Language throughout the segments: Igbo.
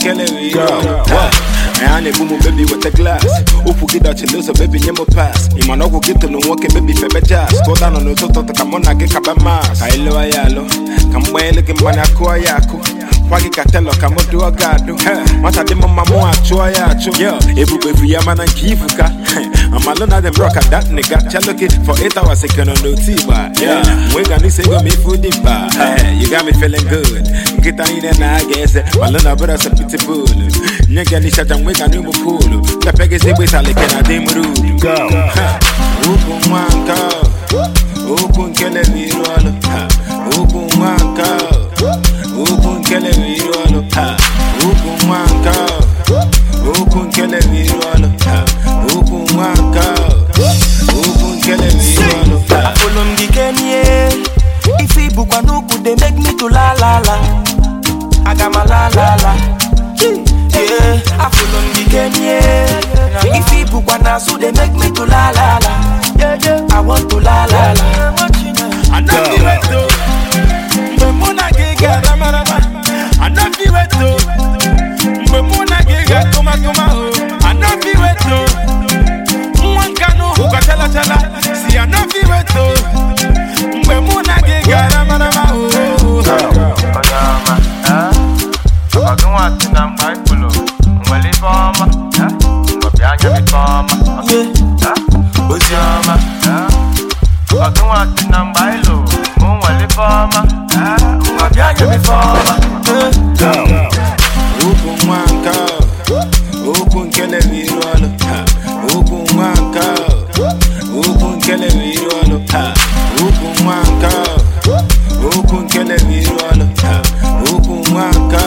I boom baby with the glass. Upu get out your baby never pass. Imanogo get to no walking baby febe jazz. Go down on the toto come on I get kabamas. I lo ayalo. Come well looking man akwa yako. Wagi katelo kamo do agado. Mata de mama mo achwa yacho. Yo, ebu baby yaman and kifuka. I'm alone at them rock at that nigga. Chaloki for 8 hours second on no tiba. Yeah, we gonna say go me food in bar. You got me feeling good. Get in and I guess Malona brother a pity bull. Nigga ni shata mweka ni mukulu. La pege se wesa like na demuru. Go. Uku mwanka. Uku nkele virolo. Uku mwanka. Uku nkele virolo. Uku mwanka. Uku nkele virolo. Uku mwanka. Uku nkele virolo. Follow me Kenya. If we book one uku they make me to la la la. I got my la la la. Yeah, I follow me Kenya. If we book one so they make me to la la la. Yeah, I want to la la la. I know you wet though. Mbemuna giga ramarama. I know you wet though. Mbemuna giga kuma ho. I know you wet though. Mwankano ukatala chala. Si I know you wet though. Mbemuna giga ramarama. I don't want to know my pull. Well, if I'm I don't want to know my low. Well, if I'm Uku mwanka. Uku nkele virolo. Uku mwanka. Uku nkele virolo. Uku mwanka. Uku nkele virolo. Uku mwanka.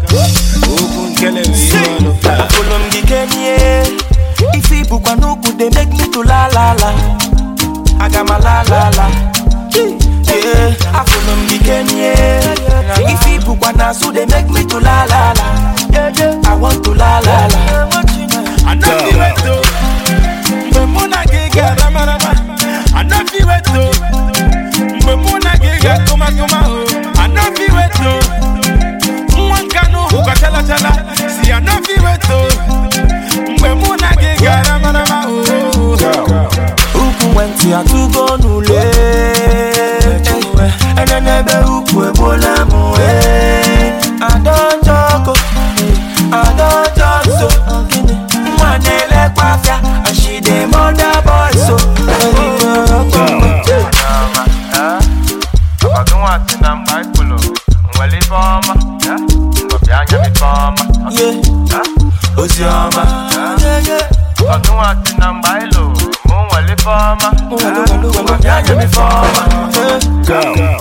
Follow me Kenya. If we book one uku they make me to la la la. I got my la la la. Yeah, I follow me Kenya. If we book one so they make me to la la la. Yeah, I want to la la la. I know you wet though. Mbemuna giga ramarama. I know you wet though. Mbemuna giga kuma ho. I know you wet though. Mwankano ukatala chala. Si I know you wet though. Mbemuna giga ramarama. Uku wenti atugo nule. Enenebe uku ebola muwe. I don't joke. I don't joke so. Mwanele kwafya. And she the mother boy so. I don't want to know my pull. Well, if I'm Ozioma. I don't want to know my low. Well, if I'm Go.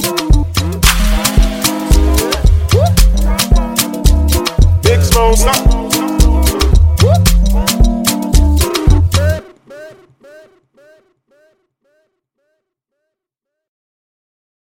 Big Smoke, stop.